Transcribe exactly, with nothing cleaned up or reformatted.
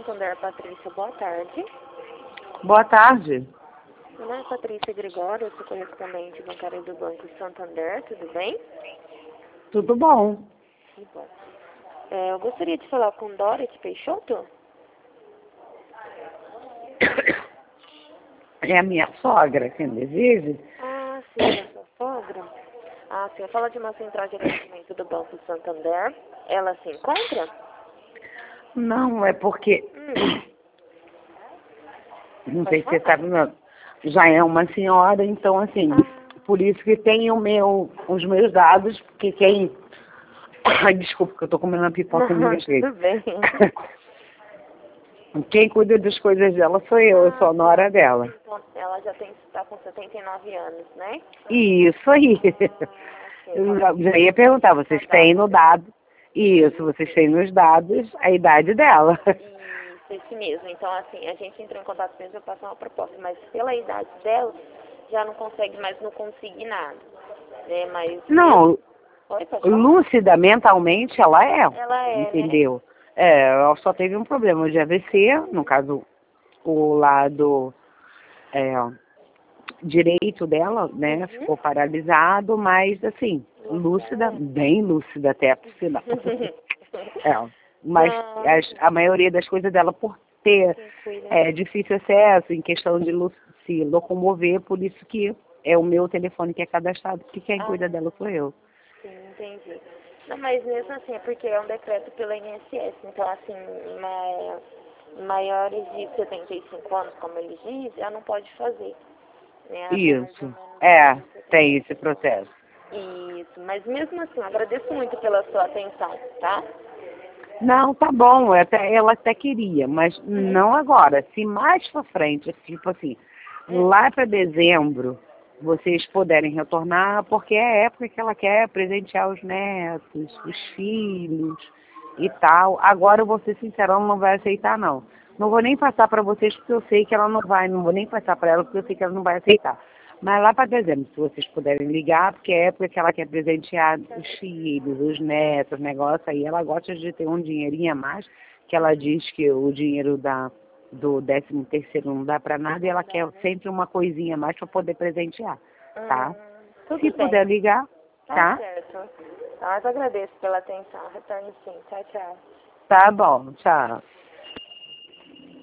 Santander, Patrícia, boa tarde. Boa tarde. Meu nome é Patrícia Gregório, eu sou correspondente bancária do Banco Santander, tudo bem? Tudo bom. Tudo bom. É, eu gostaria de falar com Dorothy Peixoto. É a minha sogra quem deseja. Ah, sim, é sua sogra. Ah, sim, eu falo de uma central de atendimento do Banco Santander. Ela se encontra? Não, é porque... Hum. Não Pode sei se você falar. sabe, não. Já é uma senhora, então assim, Ah. por isso que tem o meu, os meus dados, porque quem... Ai, desculpa que eu tô comendo uma pipoca Não, no jeito. tudo bem. Quem cuida das coisas dela sou eu, eu sou a nora dela. Então, ela já tem, está com setenta e nove anos, né? Isso aí. Ah, sim, Eu então, já, já ia perguntar, vocês têm no dado? Isso, vocês têm nos dados a idade dela. Isso, esse mesmo. Então, assim, a gente entrou em contato mesmo para passar uma proposta, mas pela idade dela, já não consegue mais no consignado, né? Mas... Não, Oi, pode falar? lúcida mentalmente ela é, Ela é, né? entendeu? É, ela só teve um problema de A V C, no caso, o lado é, direito dela, né, Uhum. ficou paralisado, mas assim, lúcida, bem lúcida até, por sinal. É, mas Não, a, a maioria das coisas dela, por ter quem cuida. é, difícil acesso, em questão de lu- se locomover, por isso que é o meu telefone que é cadastrado, porque quem Ah, cuida dela sou eu. sim, entendi. Não, mas mesmo assim, é porque é um decreto pela I N S S, então assim, ma- maiores de setenta e cinco anos, como ele diz, ela não pode fazer, né? Até mais ou Isso, menos é, setenta. tem esse processo. Isso, mas mesmo assim, eu agradeço muito pela sua atenção, tá? Não, tá bom, até, ela até queria, mas Uhum. não agora. Se mais pra frente, tipo assim, Hum. lá para dezembro, vocês puderem retornar, porque é a época que ela quer presentear os netos, os filhos e tal. Agora eu vou ser sincera, ela não vai aceitar não. Não vou nem passar para vocês porque eu sei que ela não vai, não vou nem passar para ela porque eu sei que ela não vai aceitar. Mas lá para dezembro, se vocês puderem ligar, porque é a época que ela quer presentear os filhos, os netos, negócio aí, ela gosta de ter um dinheirinho a mais, que ela diz que o dinheiro da, do décimo terceiro não dá para nada e ela quer sempre uma coisinha a mais para poder presentear, tá? Hum, tudo Se bem. puder ligar, Tá tá? certo. Tá, mas agradeço pela atenção. Retorno sim. Tchau, tchau. Tá bom, tchau.